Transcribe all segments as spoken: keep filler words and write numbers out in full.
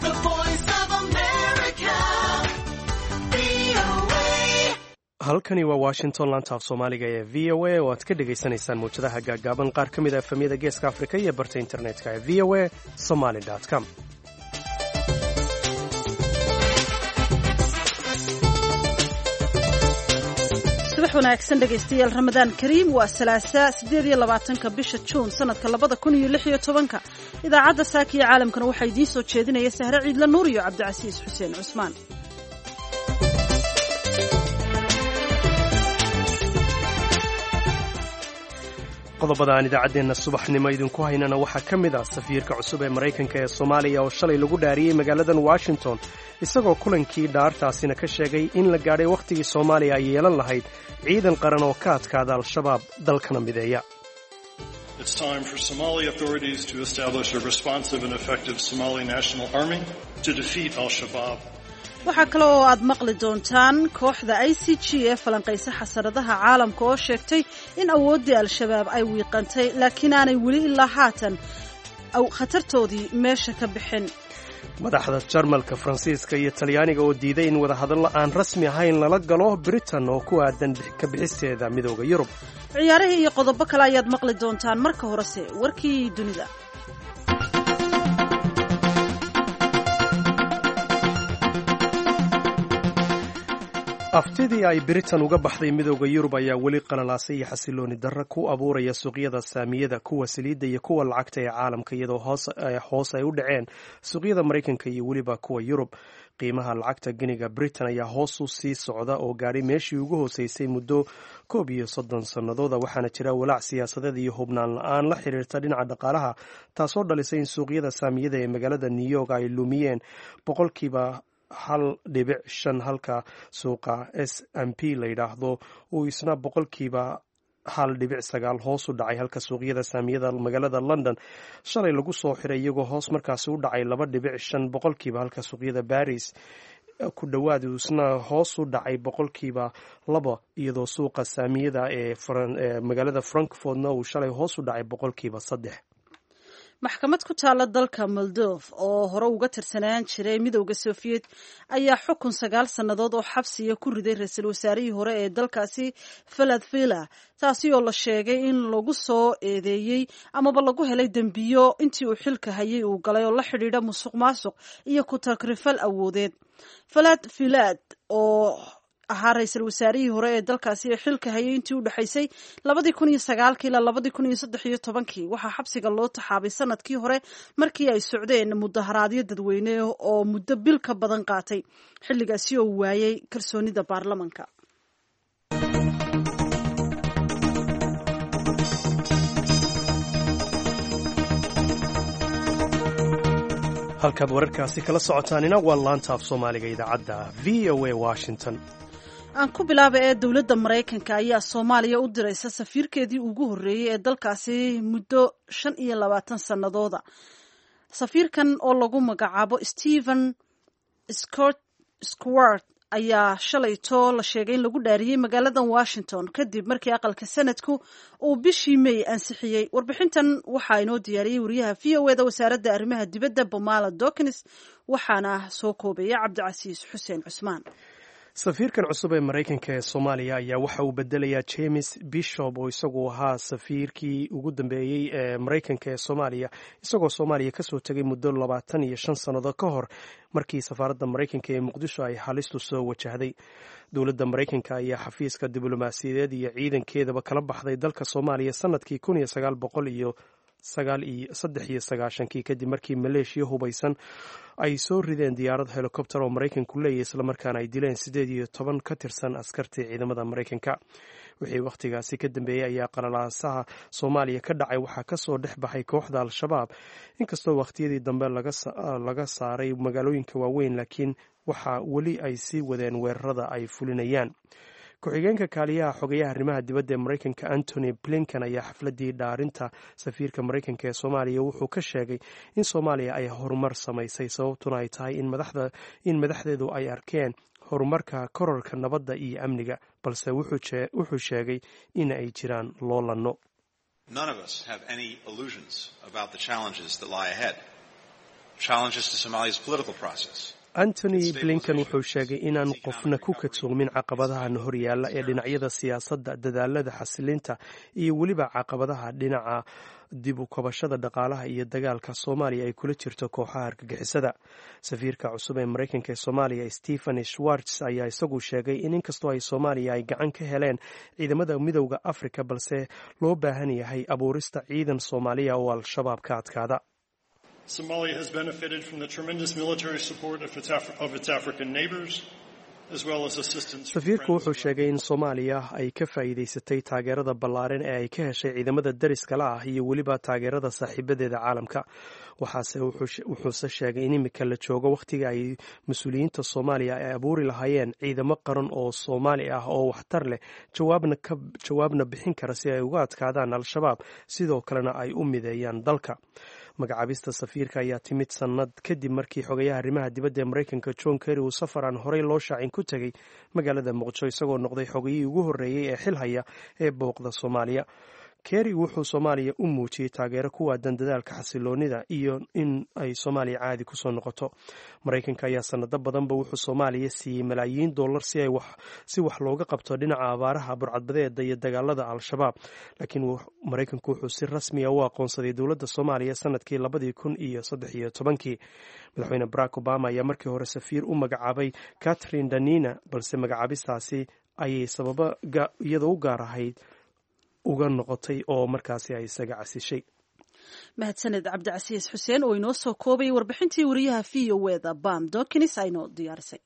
The Voice of America, V O A. halkani waa washington lantaaf soomaaliga ee v o a oo aad ka dhegaysanaysaan muwjadaha gaaggaaban qaar ka mid a efamyada geeska afrika iyo barta internetka ee v o a somaly com. subax wanaagsan dhegaystayaal ramadaan kariim waa salaasa siddeed iyo labaatanka bisha juun sanadka labada kun iyo lix iyo tobanka idaacadda saaka iyo caalamkana waxaa idiin soo jeedinaya sahre ciidla nuur iyo cabdicasiis xuseen cusmaan. qodobada aan idaacaddeenna subaxnimo idinku haynana waxaa ka mid ah safiirka cusub ee maraykanka ee soomaaliya oo shalay lagu dhaariyey magaaladan washington isagoo kulankii dhaartaasina ka sheegay in la gaadhay wakhtigii soomaaliya ay yeelan lahayd ciidan qaran oo ka adkaada al-shabaab dalkana mideeya. It's time for Somali authorities to establish a responsive and effective Somali National Army to defeat al-Shabaab. waxaa kale oo aad maqli doontaan kooxda i c g ee falanqaysa xasaradaha caalamka oo sheegtay in awooddii al-shabaab ay wiiqantay laakiin aanay weli ilaa haatan khatartoodii meesha ka bixin. madaxda jarmalka faransiiska iyo talyaaniga oo diiday in wadahadallo aan rasmi ahayn lala galo britain oo ku aadan ka bixisteeda midooda yurub. ciyaarihii iyo qodobo kale ayaad maqli doontaan marka horese warkii dunida. aftidii ay britain uga baxday midooda yurub ayaa weli qalalaasay iyo xasilooni darro ku abuuraya suuqyada saamiyada kuwa saliidda iyo kuwa lacagta ee caalamka iyadoo hoos ay u dhaceen suuqyada maraykanka iyo weliba kuwa yurub. qiimaha lacagta giniga britain ayaa hoos u sii socda oo gaadhay meeshii ugu hooseysay muddo koob iyo soddon sannadooda waxaana jira walaac siyaasadeed iyo hubnaan la-aan la xiriirta dhinaca dhaqaalaha taasoo dhalisay in suuqyada saamiyada ee magaalada new york ay lumiyeen boqolkiiba hal dhibic shan halka suuqa s m p la yidhaahdo uu isna boqolkiiba hal dhibic sagaal hoos u dhacay halka suuqyada saamiyada magaalada london shalay lagu soo xiray iyagoo hoos markaasi u dhacay laba dhibic shan boqolkiiba halka suuqyada baris ku dhowaad isna hoos u dhacay boqolkiiba laba iyadoo suuqa saamiyada ee magaalada frankfortna uu shalay hoos u dhacay boqolkiiba saddex. maxkamad ku taala dalka moldov oo hore uga tirsanaan jiray midowda sofiyeet ayaa xukun sagaal sannadood oo xabsiya ku riday ra-iisul wasaarihii hore ee dalkaasi faladvila taasi oo la sheegay in lagu soo eedeeyey amaba lagu helay dembiyo intii uu xilka hayay uu galay oo la xidhiidha musuq maasuq iyo ku takrifal awoodeed. faladvilad oo ahaa ra-iisul wasaarihii hore ee dalkaasi ee xilka hayay intii u dhexaysay labadii kun iyo sagaalkii ilaa labadii kun iyo saddex iyo tobankii waxaa xabsiga loo taxaabay sanadkii hore markii ay socdeen mudaharaadyo dadweyne oo muddo bil ka badan qaatay xilligaasi oo waayay kalsoonida baarlamanka. halkaad wararkaasi kala socotaanina waa laantaaf soomaaliga idaacadda v o a washington. aan ku bilaaba ee dowladda maraykanka ayaa soomaaliya u diraysa safiirkeedii ugu horreeyey ee dalkaasi muddo shan iyo labaatan sannadooda. safiirkan oo lagu magacaabo stephen squart ayaa shalayto la sheegay in lagu dhaariyey magaaladan washington kadib markii aqalka sanadku uu bishii may ansixiyey. warbixintan waxaa inoo diyaariyey wariyaha v o eda wasaaradda arrimaha dibadda bomala dokins waxaana soo koobaya cabdicasiis xuseen cusmaan. safiirkan cusub ee maraykanka ee soomaaliya ayaa waxa uu bedelayaa james bishop oo isagu ahaa safiirkii ugu dambeeyey ee maraykanka ee soomaaliya isagoo soomaaliya kasoo tegay muddo labaatan iyo shan sannado ka hor markii safaaradda maraykanka ee muqdisho ay halistu soo wajahday. dowladda maraykanka ayaa xafiiska diblomaasiyadeed iyo ciidankeedaba kala baxday dalka soomaaliya sanadkii kun iyo sagaal boqol iyo saddex iyo sagaashankii kadib markii maleeshiya hubaysan ay soo rideen diyaarad helikobter oo maraykanku leeyahy islamarkaana ay dileen siddeed iyo toban ka tirsan askartii ciidamada maraykanka. wixii wakhtigaasi ka dambeeyey ayaa qalalaasaha soomaaliya ka dhacay waxaa kasoo dhex baxay kooxda al-shabaab inkastoo wakhtiyadii dambe laga saaray magaalooyinka waaweyn laakiin waxaa weli ay sii wadeen weerarada ay fulinayaan. ku-xigeenka kaaliyaha xogayaha arrimaha dibadda ee maraykanka antony blinken ayaa xafladii dhaarinta safiirka maraykanka ee soomaaliya wuxuu ka sheegay in soomaaliya ay horumar samaysay sababtuna ay tahay in madaxdeedu ay arkeen horumarka kororka nabadda iyo amniga balse wuxuu sheegay in ay jiraan loolanno. None of us have any illusions about the challenges that lie ahead. challenges to Somalia's political process. antony blinken wuxuu sheegay inaan qofna ku kadsoomin caqabadahan horyaalla ee dhinacyada siyaasadda, dadaalada xasilinta iyo weliba caqabadaha dhinaca dib u kabashada dhaqaalaha iyo dagaalka soomaaliya ay kula jirto kooxaha argagixisada. safiirka cusub ee maraykanka ee soomaaliya stephen schwartz ayaa isagu sheegay in inkastoo ay soomaaliya ay gacan ka heleen ciidamada midowda afrika, balse loo baahan yahay abuurista ciidan soomaaliya oo al-shabaab ka adkaada. Somalia has benefited from the tremendous military support of its, Af- of its African neighbors, as well as assistance from safiirku friends wuxuu around sheegay in soomaaliya ay ka faa'iidaysatay taageerada ballaaran ee ay ka heshay ciidamada dariska la ah iyo weliba taageerada saaxiibadeeda caalamka. waxaase wuxuuse sheegay in imika la joogo wakhtiga ay mas-uuliyiinta soomaaliya ay abuuri lahaayeen ciidamo qaran oo soomaali ah oo waxtar leh, jawaabna ka jawaabna bixin kara si ay uga adkaadaan al-shabaab, sidoo kalena ay u mideeyaan dalka. magacaabista safiirka ayaa timid sannad kadib markii xogayaha arrimaha dibadda ee maraykanka john kerry uu safar aan horey loo shaacin ku tegey magaalada muqdisho, isagoo noqday xogayihii ugu horreeyey ee xil haya ee booqda soomaaliya. kerry wuxuu soomaaliya u muujiyey taageero ku waadan dadaalka xasiloonida iyo in ay soomaaliya caadi kusoo noqoto. maraykanka ayaa sanado badanba wuxuu soomaaliya siiyey malaayiin dollar si ay wax si wax looga qabto dhinaca abaaraha, burcadbadeeda iyo dagaalada al-shabaab, laakiin maraykanku wuxuu si rasmiya u aqoonsaday dowladda soomaaliya sanadkii labadii kun iyo saddex iyo tobankii. madaxweyne barack obama ayaa markii hore safiir u magacaabay catherine danina, balse magacaabistaasi ayay sababa iyadoo u gaar ahayd uga noqotay oo markaasi ay isaga casishay. mahadsaned cabdicasiis xuseen oo inoo soo koobay warbixintii wariyaha v o e da bam dokins aynoo diyaarisay.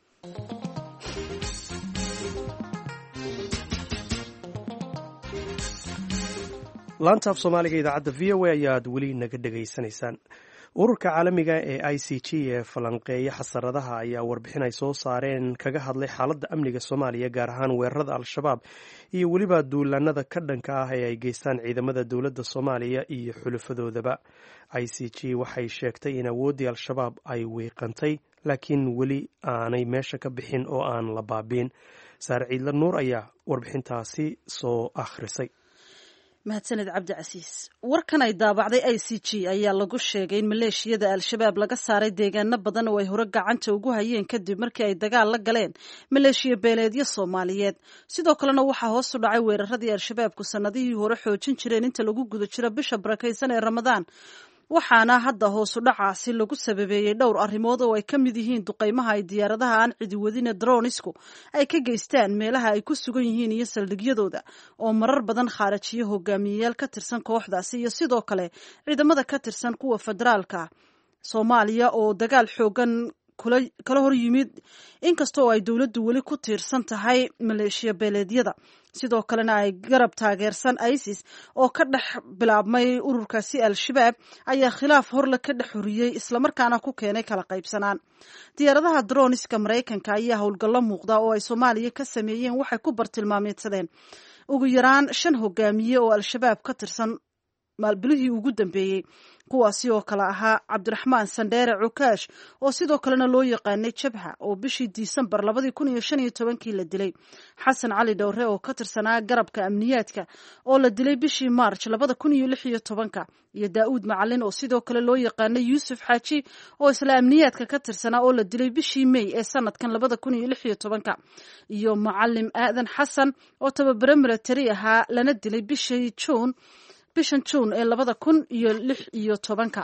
laanta af soomaaliga idaacadda v o a ayaad weli naga dhegaysanaysaan. ururka caalamiga ee i c g ee falanqeeya xasaradaha ayaa warbixin ay soo saareen kaga hadlay xaaladda amniga soomaaliya, gaar ahaan weerarada al-shabaab iyo weliba duulaanada ka dhanka ah ee ay geystaan ciidamada dowladda soomaaliya iyo xulufadoodaba. i c g waxay sheegtay in awooddii al-shabaab ay wiiqantay, laakiin weli aanay meesha ka bixin oo aan la baabiin. saare ciidla nuur ayaa warbixintaasi soo akhrisay. mahadsaned cabdicasiis. warkan ay daabacday i c g ayaa lagu sheegay in maleeshiyada al-shabaab laga saaray deegaano badan oo ay hore gacanta ugu hayeen kadib markii ay dagaal la galeen maleeshiya beeleedyo soomaaliyeed. sidoo kalena waxaa hoos u dhacay weeraradii al-shabaabku sannadihii hore xoojin jireen inta lagu guda jiro bisha barakaysan ee ramadaan, waxaana hadda hoosu dhacaasi lagu sababeeyey dhowr arrimood oo ay ka mid yihiin duqaymaha ay diyaaradaha aan cidi wadine dronisku ay ka geystaan meelaha ay ku sugan yihiin iyo saldhigyadooda oo marar badan khaarajiyo hogaamiyeyaal ka tirsan kooxdaasi, iyo sidoo kale ciidamada ka tirsan kuwa federaalka soomaaliya oo dagaal xoogan kala hor yimid, inkastoo ay dowladdu weli ku tiirsan tahay maleeshiya beeleedyada. sidoo kalena ay garab taageersan isis oo ka dhex bilaabmay ururkaasi al-shabaab ayaa khilaaf horle ka dhex horiyey, islamarkaana ku keenay kala qaybsanaan. diyaaradaha droniska maraykanka ayaa howlgallo muuqda oo ay soomaaliya ka sameeyeen waxay ku bartilmaameedsadeen ugu yaraan shan hogaamiye oo al-shabaab ka tirsan maalbilihii ugu dambeeyey, kuwaasi oo kale ahaa cabdiraxmaan sandheere cukaash oo sidoo kalena loo yaqaanay jabha oo bishii disembar labadii kun iyo shan iyo tobankii la dilay, xasan cali dhowre oo ka tirsanaa garabka amniyaadka oo la dilay bishii maarj labada kun iyo lix iyo tobanka, iyo daa'uud macalin oo sidoo kale loo yaqaanay yuusuf xaaji oo isla amniyaadka ka tirsanaa oo la dilay bishii may ee sanadkan labada kun iyo lix iyo tobanka, iyo macalim aadan xasan oo tababare milatari ahaa lana dilay bishii juun bishan juun ee labada kun iyo lix iyo tobanka.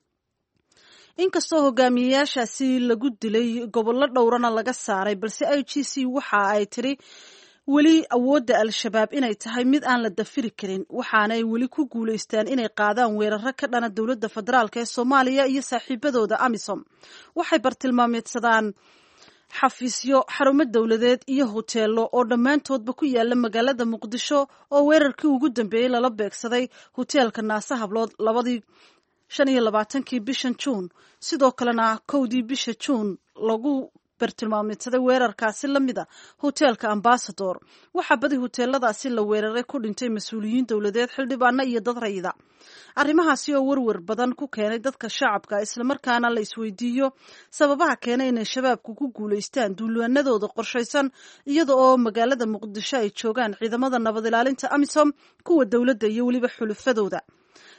inkastoo hogaamiyeyaashaasi lagu dilay gobollo dhowrana laga saaray, balse i g c waxa ay tiri weli awoodda al-shabaab inay tahay mid aan la dafiri karin, waxaanay weli ku guulaystaan inay qaadaan weeraro ka dhana dowladda federaalk ee soomaaliya iyo saaxiibadooda amisom. waxay bartilmaameedsadaan xafiisyo, xarumo dowladeed iyo hoteelo oo dhammaantoodba ku yaala magaalada muqdisho, oo weerarkii ugu dambeeyey lala beegsaday hoteelka naase hablood labadii shan iyo labaatankii bishan juun. sidoo kalena kowdii bisha juun lagu bartilmaameedsaday weerarkaasi lamida hoteelka ambasador. waxaa badi hoteeladaasi la weeraray ku dhintay mas-uuliyiin dowladeed, xildhibaano iyo dad rayida. arrimahaasi oo werwer badan ku keenay dadka shacabka, islamarkaana la isweydiiyo sababaha keenay inay shabaabku ku guulaystaan duulaanadooda qorshaysan, iyada oo magaalada muqdisho ay joogaan ciidamada nabad ilaalinta amisom, kuwa dowladda iyo weliba xulufadooda.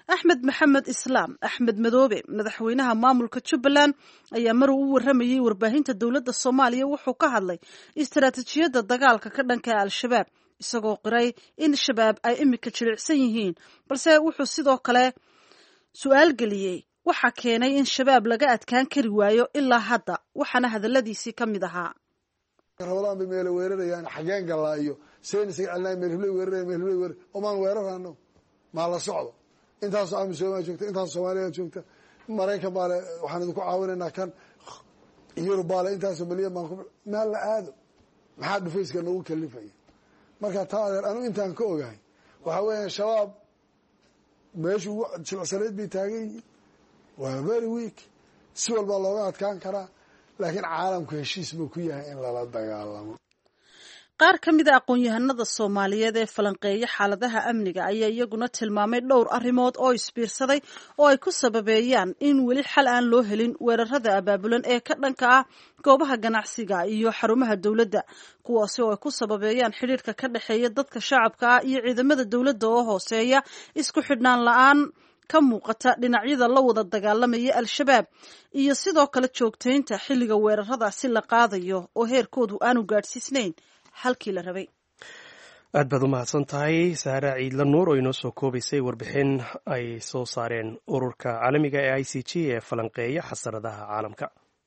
axmed maxamed islaam axmed madoobe madaxweynaha maamulka jubbaland ayaa mar uu u waramayey warbaahinta dowladda soomaaliya wuxuu ka hadlay istaraatiijiyadda dagaalka ka dhanka al-shabaab isagoo qiray in shabaab ay imika jilicsan yihiin balse wuxuu sidoo kale su-aal geliyey waxa keenay in shabaab laga adkaan kari waayo ilaa hadda waxaana hadaladiisii ka mid ahaa rabadaan bay meelo weerarayaan xageen galaa iyo sayniska celnaa meel hiblay weeraraya meel hiblay weerar omaan weerarano maa la socdo intaasoo amisomaa joogta intaasoo soomaaliya joogta maraykan baale waxaan idinku caawinaynaa kan yurub baale intaasoo milyan baan ku meel la aado maxaa dhufayska noogu kalifaya marka taa adeer anu intaan ka ogahay waxaa weeyaan shabaab meeshu jilicsanayd bay taagan yihiin waa very weak si walbaa looga adkaan karaa laakiin caalamku heshiis buu ku yahay in lala dagaalamo qaar ka mid a aqoon-yahanada soomaaliyeed ee falanqeeya xaaladaha amniga ayaa iyaguna tilmaamay dhowr arrimood oo isbiirsaday oo ay ku sababeeyaan in weli xal aan loo helin weerarada abaabulan ee ka dhanka ah goobaha ganacsiga iyo xarumaha dowladda kuwaasi oo ay ku sababeeyaan xidhiirka ka dhexeeya dadka shacabka ah iyo ciidamada dowladda oo hooseeya isku xidhnaan la-aan ka muuqata dhinacyada la wada dagaalamaya al-shabaab iyo sidoo kale joogtaynta xilliga weeraradaasi la qaadayo oo heerkoodu aanu gaadhsiisnayn halkii la rabay aad baad u mahadsan tahay saara ciidla nuur oo inoo soo koobaysay warbixin ay soo saareen ururka caalamiga ee i c g ee falanqeeya xasaradaha caalamka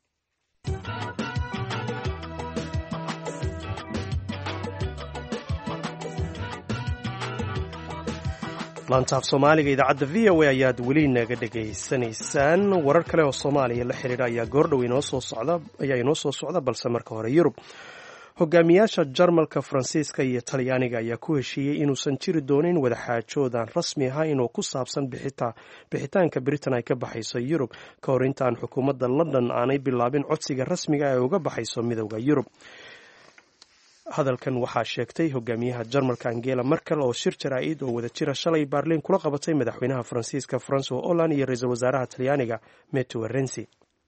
laantaaf soomaaliga idaacadda v o a ayaad weli naga dhegaysanaysaan warar kale oo soomaaliya la xidhiidha ayaa goordhow inoo soo socda ayaa inoo soo socda balse marka hore yurub hogaamiyaasha jarmalka faransiiska iyo talyaaniga ayaa ku heshiiyey inuusan jiri doonin wadaxaajoodan rasmi ahayn oo ku saabsan bixitaanka britain ay ka baxayso yurub ka hor intaan xukuumadda london aanay bilaabin codsiga rasmiga ee uga baxayso midowda yurub hadalkan waxaa sheegtay hogaamiyaha jarmalka angela merkel oo shir jaraa-id oo wada jira shalay baarliin kula qabatay madaxweynaha faransiiska francois holland iyo ra-iisul wasaaraha talyaaniga Matteo Renzi.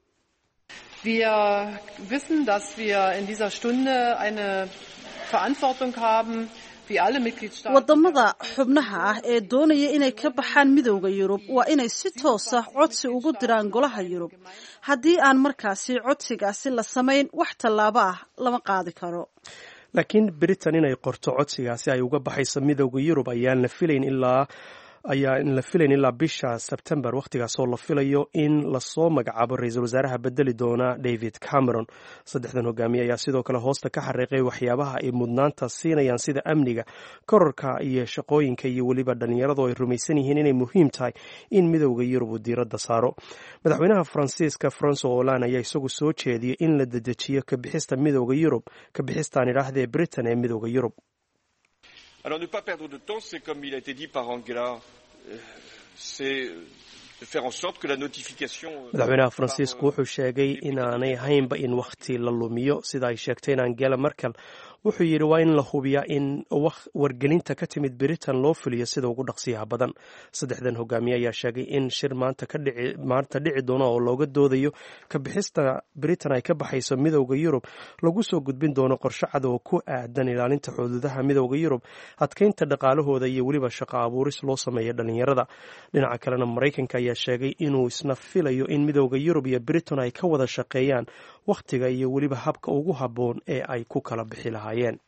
Wir wissen, dass wir in dieser Stunde eine Verantwortung haben, wie alle Mitgliedstaaten. Wadamada xubnaha ah ee doonaya inay ka baxaan midowda Yurub waa inay si toos ah codsi ugu diraan golaha Yurub. Haddii aan markaasi codsigaasi la samayn wax tallaabo ah lama qaadi karo. laakiin britain inay qorto codsigaasi ay uga baxayso midowda yurub ayaan la filayn ilaa ayaa in la filayn ilaa bisha September waqtigaas oo la filayo in lasoo magacaabo ra-iisul wasaaraha bedeli doona David Cameron. saddexdan hogaamiye ayaa sidoo kale hoosta ka xariiqay waxyaabaha ay mudnaanta siinayaan sida amniga, kororka iyo shaqooyinka iyo weliba dhalinyaradu ay rumaysan yihiin inay muhiim tahay in midowda yurub uu diiradda saaro. madaxweynaha faransiiska Francois Hollande ayaa isagu soo jeediyey in la dedejiyo ka bixista midowda yurub ka bixistaan idhaahdee Britain ee midowda yurub. Alors ne pas perdre de temps, c'est comme il a été dit par Angela, c'est de faire en sorte que la notification. madaxweynaha faransiisku wuxuu sheegay inaanay haynba in wakhti la lumiyo sida ay sheegteen Angela Merkel. wuxuu yidhi waa in la hubiyaa in wargelinta ka timid Britain loo fuliyo sida ugu dhaqsiyaha badan. saddexdan hogaamiye ayaa sheegay in shir maanta ka dhici maanta dhici doono oo looga doodayo ka bixista Britain ay ka baxayso midowda Yurub lagu soo gudbin doono qorshe cad oo ku aadan ilaalinta xuduudaha midowda Yurub, adkeynta dhaqaalahooda iyo weliba shaqo abuuris loo sameeyo dhalinyarada. dhinaca kalena Mareykanka ayaa sheegay inuu isna filayo in midowda Yurub iyo Britain ay ka wada shaqeeyaan wakhtiga iyo weliba habka ugu habboon ee ay ku kala bixi lahaayeen.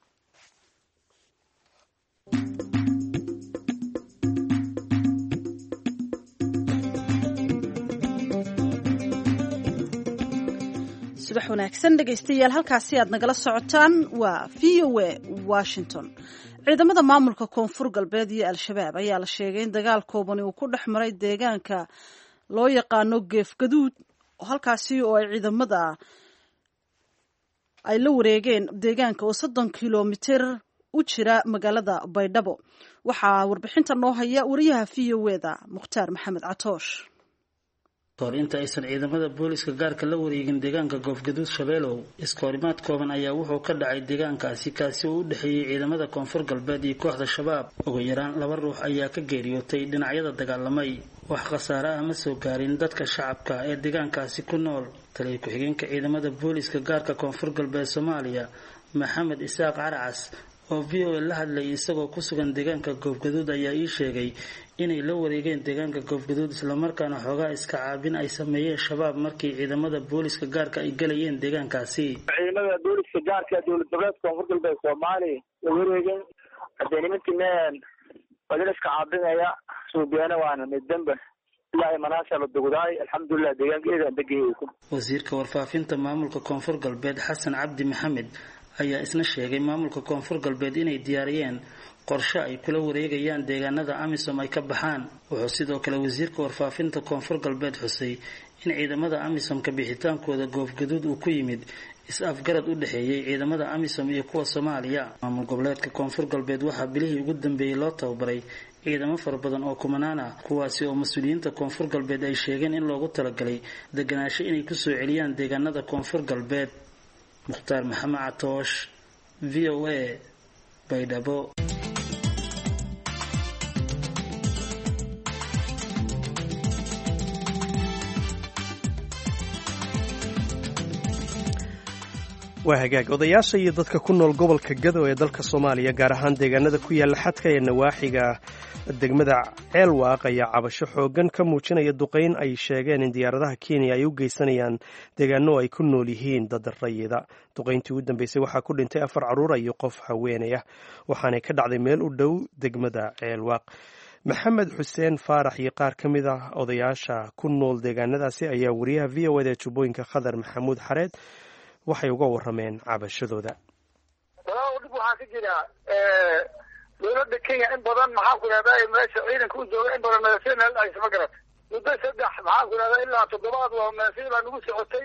subax wanaagsan dhegaystayaal, halkaasi aad nagala socotaan waa v o a Washington. ciidamada maamulka koonfur galbeed iyo al-shabaab ayaa la sheegay in dagaal koobani uu ku dhex maray deegaanka loo yaqaano geefgaduud, halkaasi oo ay ciidamada ay la wareegeen deegaanka oo soddon kilomitir u jira magaalada Baydhabo. waxaa warbixinta noo haya wariyaha v o a da Mukhtaar Maxamed Catoosh. hor inta aysan ciidamada booliska gaarka la wareegin deegaanka Goofgaduud Shabeelow, iskoorimaad kooban ayaa wuxuu ka dhacay deegaankaasi kaasi oo u dhaxeeyay ciidamada koonfur galbeed iyo kooxda shabaab. ugu yaraan laba ruux ayaa ka geeriyootay dhinacyada dagaalamay. wax khasaare ah ma soo gaarin dadka shacabka ee deegaankaasi ku nool. taliye ku-xigeenka ciidamada booliska gaarka koonfur galbeed Soomaaliya Maxamed Isaaq Caracas oo v o a la hadlayay isagoo ku sugan deegaanka goobgaduud ayaa ii sheegay inay la wareegeen deegaanka goobgaduud islamarkaana xoogaa iska caabin ay sameeyeen shabaab markii ciidamada booliska gaarka ay galayeen deegaankaasi. ciidamada booliska gaarka dowlad goboleedka koonfur galbeed Soomaaliya la wareegeen hadee nimankii wadaniska caabinaya suubiyaana waana midamba ilaa manaasha la dugday alxamdulillah deegaankeeda degay. wasiirka warfaafinta maamulka koonfur galbeed Xasan Cabdi Maxamed ayaa isna sheegay maamulka koonfur galbeed inay diyaariyeen qorshe ay kula wareegayaan deegaanada AMISOM ay ka baxaan. wuxuu sidoo kale wasiirka warfaafinta koonfur galbeed xusay in ciidamada AMISOM ka bixitaankooda goobgaduud uu ku yimid is-afgarad u dhaxeeyay ciidamada AMISOM iyo kuwa Soomaaliya. maamul goboleedka koonfur galbeed waxaa bilihii ugu dambeeyay loo tababaray ciidamo fara badan oo kumanaan ah kuwaasi oo mas'uuliyiinta koonfur galbeed ay sheegeen in loogu talagalay deganaansho inay ku soo celiyaan deegaanada koonfur galbeed. mukhtaar maxamed catoosh v o a baydhabo. waa hagaag odayaasha iyo dadka ku nool gobolka Gado ee dalka Soomaaliya gaar ahaan deegaanada ku yaala xadka ee nawaaxiga degmada Ceelwaaq ayaa cabasho xoogan ka muujinaya duqeyn ay sheegeen in diyaaradaha Kenya ay u geysanayaan deegaano ay ku nool yihiin dad rayida. duqeyntii ugu dambeysay waxaa ku dhintay afar caruur iyo qof haweeney ah waxaana ka dhacday meel u dhow degmada Ceelwaaq. maxamed xuseen faarax iyo qaar ka mid ah odayaasha ku nool deegaanadaasi ayaa wariyaha v o a da Jubbooyinka Khadar Maxamuud Xareed waxay uga warameen cabashadooda. walaa dib waxa ka jira ee dowladda Kenya in badan maxaa ku raadayay meesha ciidanka u jooga in badan national ay sama garat muddo saddex maxaa ku raadayay ilaa toddobaad waa meesha lagu socotay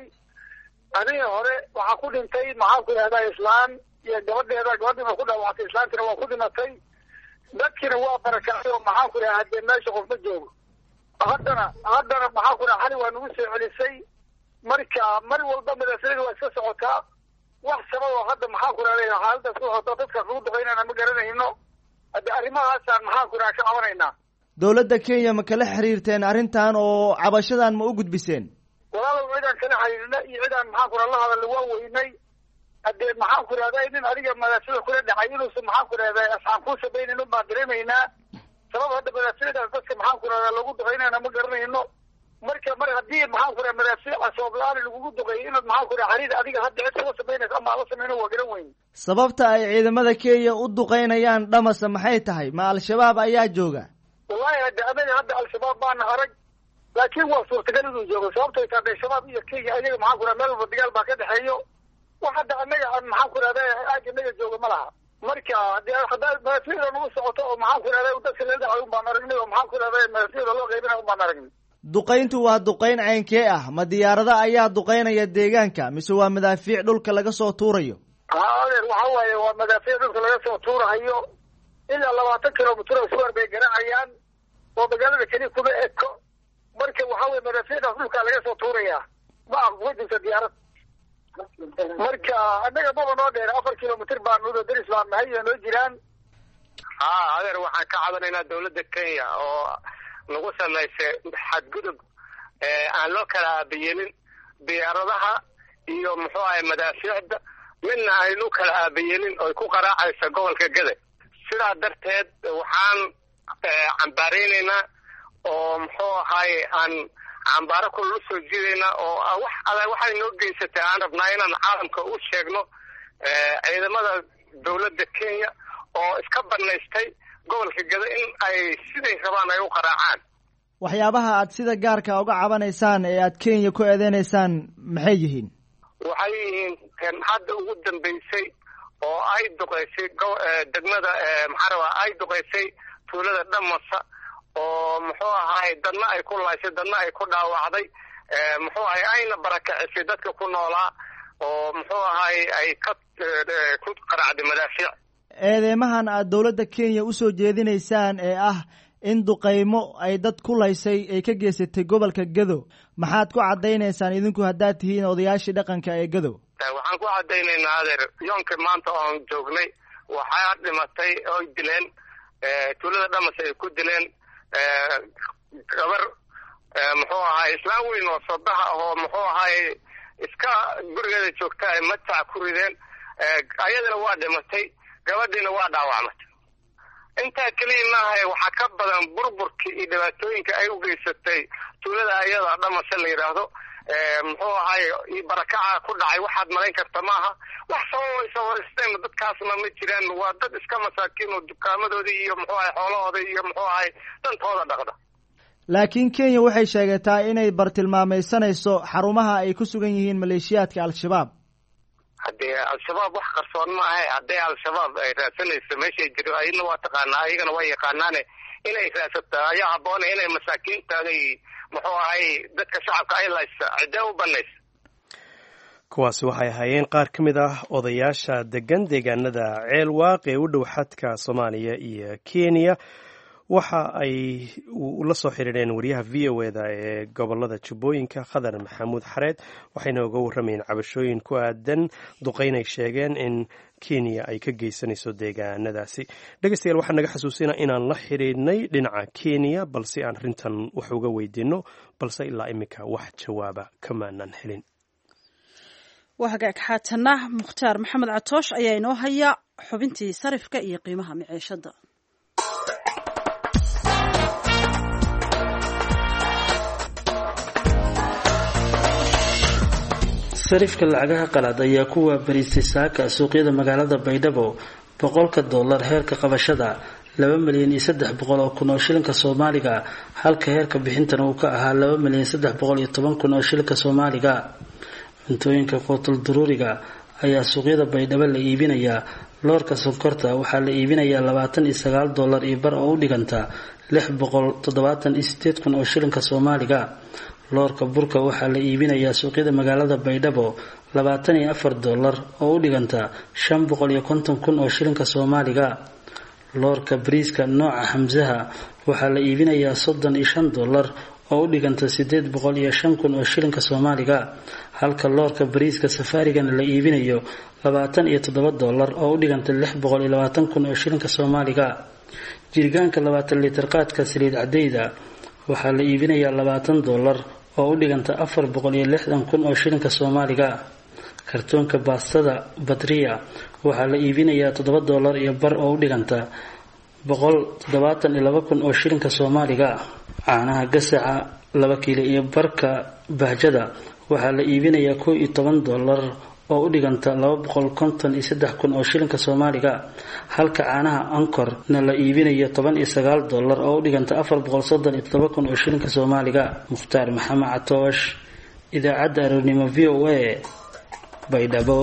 adiga hore waxa ku dhintay maxaa ku raadayay islaan iyo gabadheeda gabadhina ku dhaawactay islaantina waa ku dhimatay dadkina waa barakacay oo maxaa ku raadayay meesha qof ma joogo haddana haddana maxaa ku raadayay waa nagu soo celisay marka mar walba madaxweynaha waa iska socotaa wax sabab ah hadda maxaa ku raadayay xaaladda soo hada dadka ugu dhaqaynana ma garanayno hadda arrimahaas aan maxaa ku raadayay caawinaynaa. dowladda Kenya ma kala xiriirteen arrintan oo cabashadan ma u gudbiseen? walaalow ciidan kala xiriirna iyo ciidan maxaa ku raadayay hadal waa weynay hadda maxaa ku raadayay in adiga madaxweynaha kula dhacay inuu maxaa ku raadayay asxaab ku sameeyeen ma dareemayna sabab hadda madaxweynaha dadka maxaa ku raadayay lagu dhaqaynana ma garanayno marka mar hadii maxaa ku raadayay madaxweynaha Soomaaliya lagu duqay in maxaa ku raadayay adiga hadda cid soo sameynaysa ama la sameeyay waa garan weyn. sababta ay ciidamada Kenya u duqeynayaan dhamasa maxay tahay? ma al-shabaab ayaa jooga? wallahi hadda anaga hadda al-shabaab baan arag laakiin waa suurtagal inuu joogo sababtoo ay tahay shabaab iyo Kenya ayaga maxaa ku raadayay meel dagaal baa ka dhaxeeyo wax hadda anaga aan maxaa ku raadayay aaganaga jooga ma laha marka hadii hadda madaxweynaha nagu socoto oo maxaa ku raadayay dadka leedahay u baan aragnay oo maxaa ku raadayay madaxweynaha loo qaybinayo u baan aragnay. duqeyntu waa duqeyn caynkee ah? ma diyaarada ayaa duqeynaya deegaanka mise waa madaafiic dhulka laga soo tuurayo? haa waxa waaye waa madaafiic dhulka laga soo tuurayo ilaa labaatan kilomitir oo suwar bay garaacayaan oo magaalada kaliya kuma eko marka waxa waaye madaafiicda dhulka laga soo tuuraya ma aqoonta diyaarad marka anaga baba noo dheer afar kilomitir baan noo daris baan nahay noo jiraan. haa adeer waxaan ka cadanaynaa dowladda Kenya oo nagu samaysay xadgudub ee aan loo kala aabiyeelin diyaaradaha iyo muxuu ahay madaafiicda midna ay loo kala aabiyeelin oo ku qaraacaysa gobolka Gade. sidaa darteed waxaan cambaaraynaynaa oo muxuu ahay aan cambaaro ku soo jiidayna oo wax adag waxay noo geysatay aan rabnaa inaan caalamka u sheegno ciidamada dowladda Kenya oo iska banaystay gobolka Gade in ay sidii rabaan ay u qaraacaan. waxyaabaha aad sida gaarka uga cabanaysaan ee aad Kenya ku eedenaysaan maxay yihiin? waxay yihiin kan hadda ugu dambeysay oo ay duqeysay degmada maxaraba ay duqeysay tuulada Dhamasa oo muxuu ahay dadna ay ku laysay dadna ay ku dhaawacday muxuu ahay ayna barakacisay dadka ku noolaa oo muxuu ahay ay ka ku qaraacday madaafiic. eedeymahan aad dowladda Kenya u soo jeedinaysaan ee ah in duqeymo ay dad ku laysay ay ka geysatay gobolka Gado maxaad ku cadaynaysaan idinku haddaad tihiin odayaashii dhaqanka ee Gado? waxaan ku cadaynaynaa adeer yoonka maanta oon joognay waxaa dhimatay oo dileen tuulada Dhamasa ay ku dileen gabar muxuu ahay islaan weyn oo sodaha oo muxuu ahay iska gurigeeda joogta ay matac ku rideen ayadana waa dhimatay gabadhiina waa dhaawacmatay. intaa keliya maaha waxaa ka badan burburkii iyo dhibaatooyinka ay u geysatay tuulada ayada dhamase la yidhaahdo muxuu ahay iyo barakaca ku dhacay waxaad malayn karta maaha wax sababay sawaristeen dadkaasna ma jiraan waa dad iska masaakiin oo dukaamadoodii iyo muxuu ahay xoolahooda iyo muxuu ahay dantooda dhaqda. laakiin Kenya waxay sheegataa inay bartilmaamaysanayso xarumaha ay ku sugan yihiin maleeshiyaadka al-shabaab. haddii al-shabaab wax qarsoon ma aha haddii al-shabaab ay raadsanayso meeshay jiro ayna waa taqaanaa ayagana waa yaqaanaane inay raadsato ayaa habboona inay masaakiintaada muxuu ahay dadka shacabka ay laysa cidee u banaysa. kuwaasi waxay ahaayeen qaar ka mid ah odayaasha degan deegaanada ceel waaq ee u dhow xadka Soomaaliya iyo Kenya. waxa ay la soo xiriireen wariyaha V O A-da ee gobolada Jubbooyinka Khadar Maxamuud Xareed waxayna uga warramayeen cabashooyin ku aadan duqeyn ay sheegeen in Kenya ay ka geysanayso deegaanadaasi. dhegeystayaal waxaan naga xasuusinaa inaan la xiriirnay dhinaca Kenya balse aan arrintan wax uga weydiino balse ilaa imika wax jawaaba kamaanan helin. wahagaag xaatana Mukhtaar Maxamed Catoosh ayaa inoo haya xubintii sarifka iyo qiimaha maciishada. sarifka lacagaha qalaad ayaa ku waabarisay saaka suuqyada magaalada Baydhabo boqolka dollar heerka qabashada laba milyan iyo saddex boqol oo kun oo shilinka Soomaaliga halka heerka bixintana uu ka ahaa laba milyan saddex boqol iyo toban kun oo shilinka Soomaaliga. cuntooyinka qutul daruuriga ayaa suuqyada Baydhabo la iibinayaa. loorka sonkorta waxaa la iibinayaa labaatan iyo sagaal dollar iyo bar oo u dhiganta lix boqol toddobaatan iyo sideed kun oo shilinka Soomaaliga. loorka burka waxaa la iibinayaa suuqyada magaalada Baydhabo labaatan iyo afar dollar oo u dhiganta shan boqol iyo konton kun oo shilinka Soomaaliga. loorka bariiska nooca Hamzaha waxaa la iibinayaa soddon iyo shan dollar oo u dhiganta sideed boqol iyo shan kun oo shilinka Soomaaliga halka loorka bariiska safaarigana la iibinayo labaatan iyo toddoba dollar oo u dhiganta lix boqol iyo labaatan kun oo shilinka Soomaaliga. jirgaanka labaatan litir qaadka saliid cadayda waxaa la iibinayaa labaatan dollar oo u dhiganta afar boqol iyo lixdan kun oo shilinka Soomaaliga. kartoonka baastada Badriya waxaa la iibinayaa toddoba dollar iyo bar oo u dhiganta boqol toddobaatan iyo laba kun oo shilinka Soomaaliga. caanaha gasaca laba kiilo iyo barka bahjada waxaa la iibinayaa kow iyo toban dollar oo u dhiganta laba boqol konton iyo saddex kun oo shilinka Soomaaliga halka caanaha Ankor na la iibinayo toban iyo sagaal dollar oo u dhiganta afar boqol soddon iyo todoba kun oo shilinka Soomaaliga. Mukhtaar Maxamed Catoosh, idaacadda Aroornimo V O A, Baydhabo.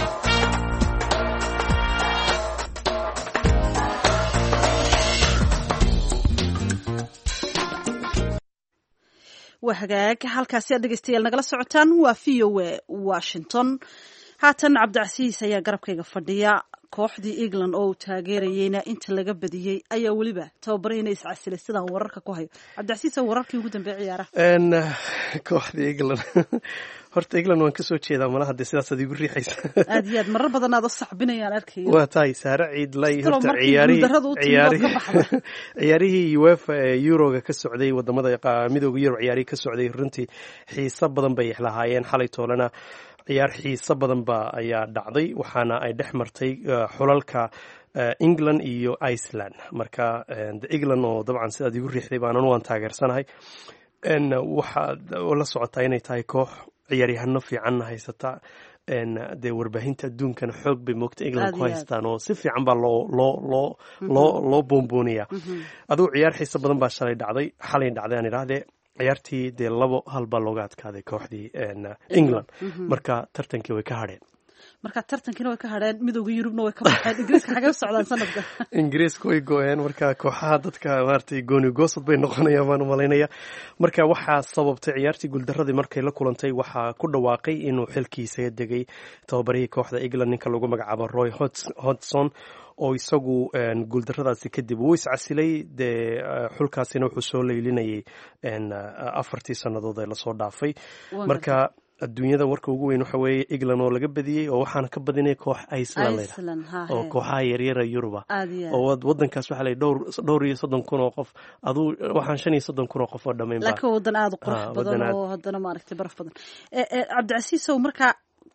wahagaag halkaasi aad dhegeystayaal nagala socotaan waa V O A Washington. haatan Cabdicasiis ayaa garabkayga fadhiya. kooxdii England oo taageerayayna inta laga badiyay ayaa waliba tababaray inay iscasilay sidaan wararka ku hayo. Cabdicasiis wararkii ugu dambeeyay ciyaaraha een kooxdii England horta England waan ka soo jeedaa malaha hadii sidaas aad igu riixaysa aad iyo aad marar badan aad u saxbinayaan arkayo. waa tahay saara ciid lay horta ciyaari ciyaari ciyaarihii UEFA Euro-ga ka socday wadamada midowga Euro ciyaari ka socday runtii xiiso badan bay lahaayeen xalay toolana ciyaar xiiso badan ba ayaa dhacday waxaana ay dhex martay xulalka England iyo Iceland marka England oo dabcan sidaad igu riixday baan anu waan taageersanahay en waxa la socota inay tahay koox ciyaaryahanno fiican haysata en de warbaahinta adduunkana xoog bay moogta England ku haystaan oo si fiican baa loo loo loo loo loo boombooniya aduu ciyaar xiiso badan baa shalay dhacday xalay dhacday aan iraahdee ciyaartii dee labo hal baa looga adkaaday kooxdii England marka tartankii way ka hadheen marka tartankiina way ka hadheen midowga Yurubna way ka baxeen Ingiriiska xagee u socdaan sanadka Ingiriiska way gooyeen marka kooxaha dadka maartay gooni goosad bay noqonayaan baan u maleynaya marka waxaa sababtay ciyaartii guuldaradii markay la kulantay waxaa ku dhawaaqay inuu xilkiisa degay tababarihii kooxda England ninka lagu magacaabo Roy Hodgson oo isagu guuldaradaasi kadib uu iscasilay dee xulkaasina wuxuu soo leylinayay afartii sannadood ee lasoo dhaafay marka adduunyada warka ugu weyn waxa weeye England oo laga badiyay oo waxaana ka badinay koox Iceland oo kooxaha yaryar ee Yuruba oo wadankaas waxa la dhowr dhowr iyo soddon kun oo qof aduu waxaan shan iyo soddon kun oo qof oo dhameyn baa laakiin wadan aad u qurux badan oo haddana maaragtay baraf badan ee Cabdicasiis oo marka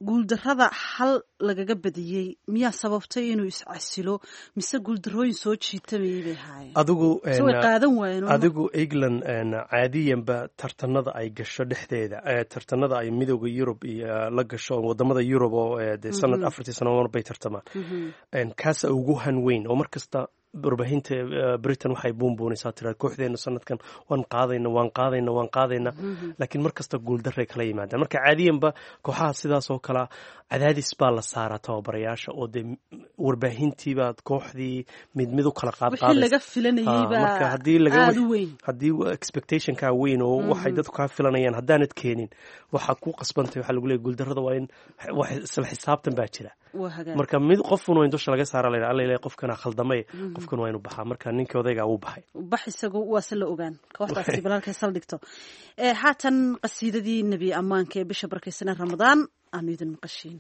guuldarrada xal lagaga badiyey miyaa sababtay inuu iscasilo mise guuldarrooyin soo jiitamayay bay ahaayeen adigu so way qaadan waayeen adigu England caadiyanba tartanada ay gasho dhexdeeda tartanada ay midowga Yurub iyo la gasho wadamada Yurub oo de sanad afartii sano mar bay tartamaan kaas ugu han weyn oo markasta warbaahinta Britain waxay buunbuunaysaa tiraa kooxdeena sanadkan waan qaadayna waan qaadayna waan qaadayna laakiin markasta guuldarray kala yimaadaan marka caadiyanba kooxaha sidaas oo kala cadaadis baa la saaraa tababarayaasha oo de warbaahintii baad kooxdii mid mid u kala qaad qaadaysa laga filanayay baa marka hadii laga aad u weyn hadii expectation ka weyn oo waxay dadku ka filanayaan haddaanad keenin waxa ku qasbantay waxa lagu leeyahay guuldarrada waa in wax isla xisaabtan baa jira marka mid qofun oo indusha laga saara leeyahay alla ilaahay qofkana khaldamay qofkan waa inuu baxaa marka ninkii odayga uu baxay bax isagu waa sala ogaan kooxdaasi balalka saldhigto ee haatan qasiidadii nabi amaanka ee bisha barkaysan ramadaan aan idin maqashiin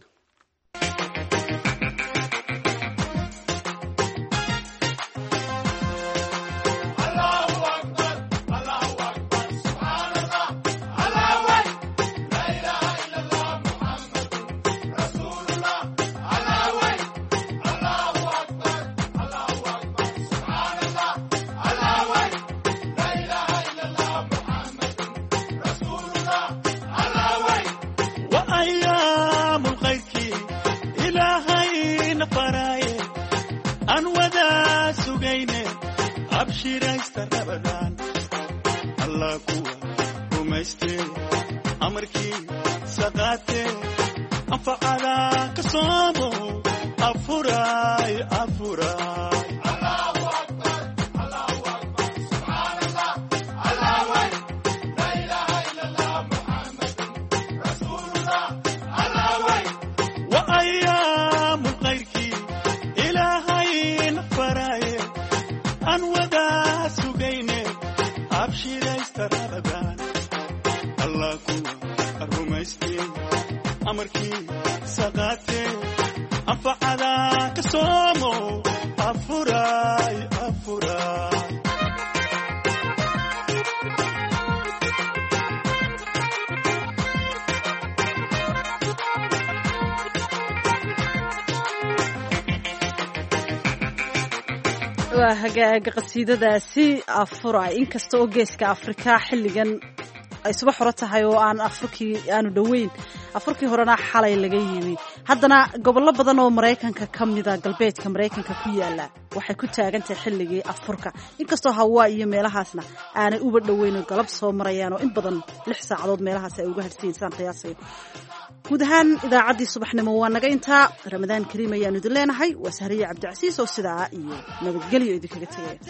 waa hagaaga qasiidadaasi afuray inkasta oo geeska Afrika xilligan ay subax hore tahay oo aan Afrikii aanu dhaweyn Afrikii horena xalay laga yimi haddana gobollo badan oo Mareykanka kamida galbeedka Mareykanka ku yaala waxay ku taagantahay xilligii Afrika inkastoo Hawaii iyo meelahaasna aanay uba dhaweyn galab soo marayaan oo in badan lix saacadood meelahaas ay uga harsiinsan qiyaasay guud ahaan idaacaddii subaxnimo waa naga intaa ramadaan kariim ayaanu idin leenahay waa Sahriye Cabdicasiis oo sidaa iyo nabadgelyo idinkaga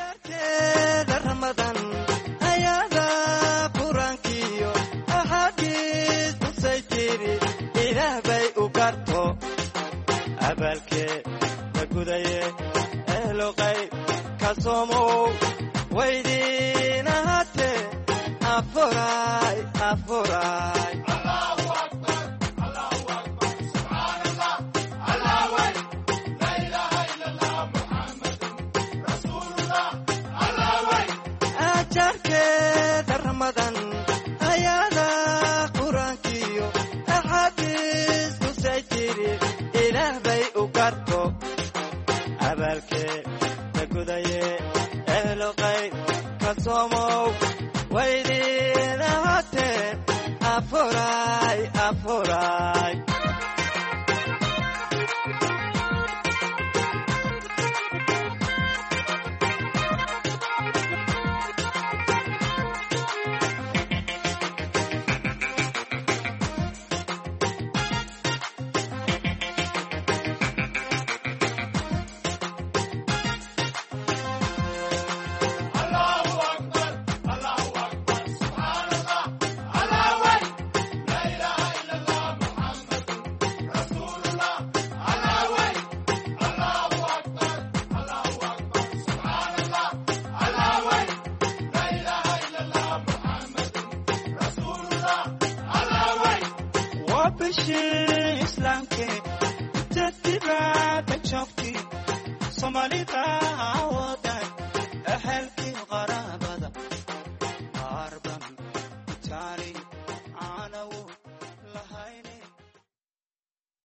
tagay ramadaan ayada quraankiyo ahadiis tusaytiri ilaah bay u garto abalkee la gudaye ehlo qayb ka soomo waydiinahate afuray afuray Ramadan ayada quraankiyo ahadiis tusaytiri ilaah bay u garto abalkee la gudaye ehlo qayb ka soomo waydiinahate afuray afuray Islamke, Tatiba, Tachofki, Somalida,